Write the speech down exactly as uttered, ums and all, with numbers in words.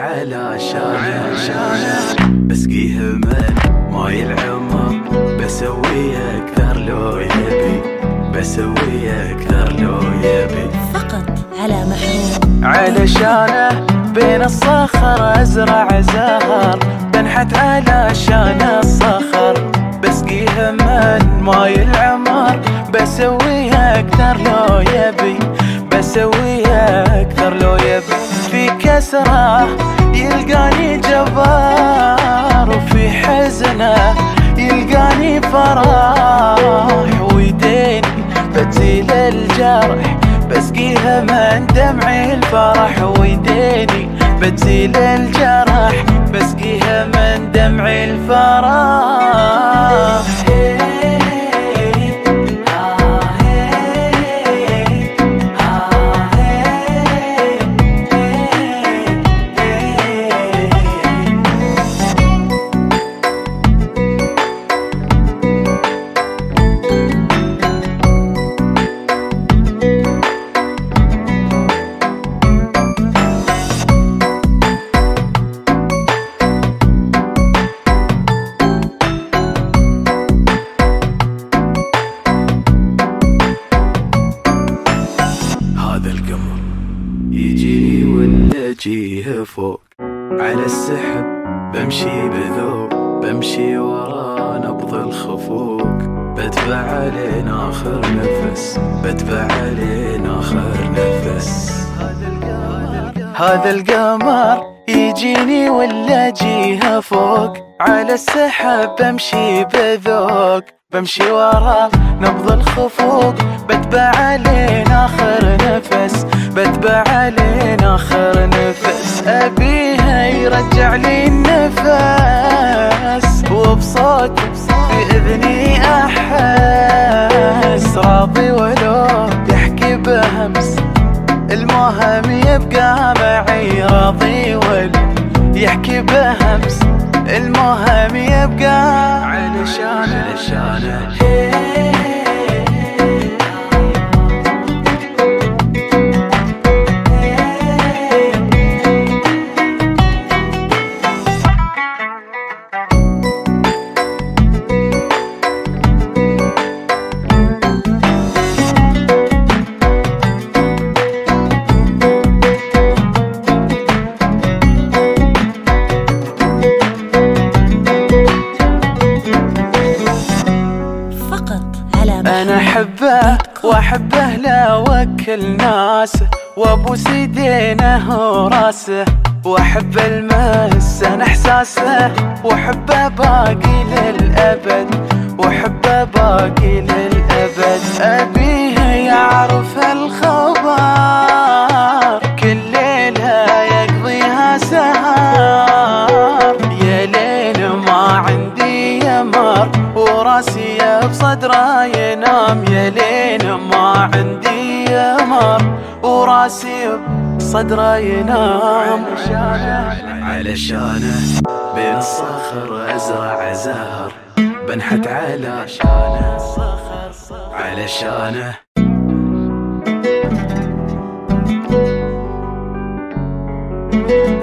علشانه بسقيه من ماي العمر، بسوي أكثر لو يبي، بسوي أكثر لو يبي. فقط على محروم. علشانه بين الصخر أزرع زهر، بنحت علشان الصخر، بسقيه من ماي العمر، بسوي أكثر لو يبي، بسوي أكثر لو يبي. في كسره يلقاني جبار، وفي حزنه يلقاني فرح، ويديني بتزيل الجرح، بسقيها من دمعي الفرح، ويديني بتزيل الجرح، بسقيها من دمعي الفرح. يجيني ولا اجيه فوق على السحب، بمشي بذوق، بمشي ورا نبض الخفوق، بتبع لين اخر نفس، بتبع لين اخر نفس. هذا القمر يجيني ولا اجيه فوق على السحب، بمشي بذوق، بمشي ورا نبض الخفوق، بتبع لين اخر نفس، بتبع لين اخر نفس. ابيها يرجع لي النفس، وبصوت في اذني احس، راضي ولو يحكي بهمس، المهم يبقى معي، راضي ولو يحكي بهمس، المهم يبقى علشانه علشانه. أنا أحبه وأحبه لا وكل ناسه، وأبوس يدينه وراسه، وأحب المس أنا إحساسه، وأحبه باقي للأبد، وأحبه باقي للأبد. أبيه يعرف الخبر، كل ليلة يقضيها سهر، يا ليل ما عندي يمر، وراسي بصدره ينام، يا لين ما عندي يمر، وراسي بصدره ينام. علشانه علشانه بين الصخر أزرع زهر، بنحت علشانه علشانه.